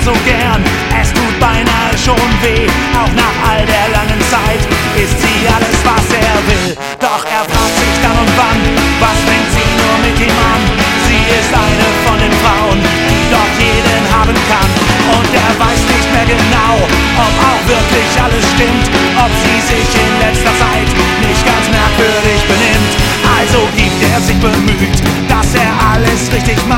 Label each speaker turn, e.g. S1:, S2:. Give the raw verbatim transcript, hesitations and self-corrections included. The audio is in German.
S1: so gern, es tut beinahe schon weh. Auch nach all der langen Zeit ist sie alles, was er will. Doch er fragt sich dann und wann, was fängt sie nur mit ihm an? Sie ist eine von den Frauen, die dort jeden haben kann. Und er weiß nicht mehr genau, ob auch wirklich alles stimmt, ob sie sich in letzter Zeit nicht ganz merkwürdig benimmt. Also gibt er sich bemüht, dass er alles richtig macht.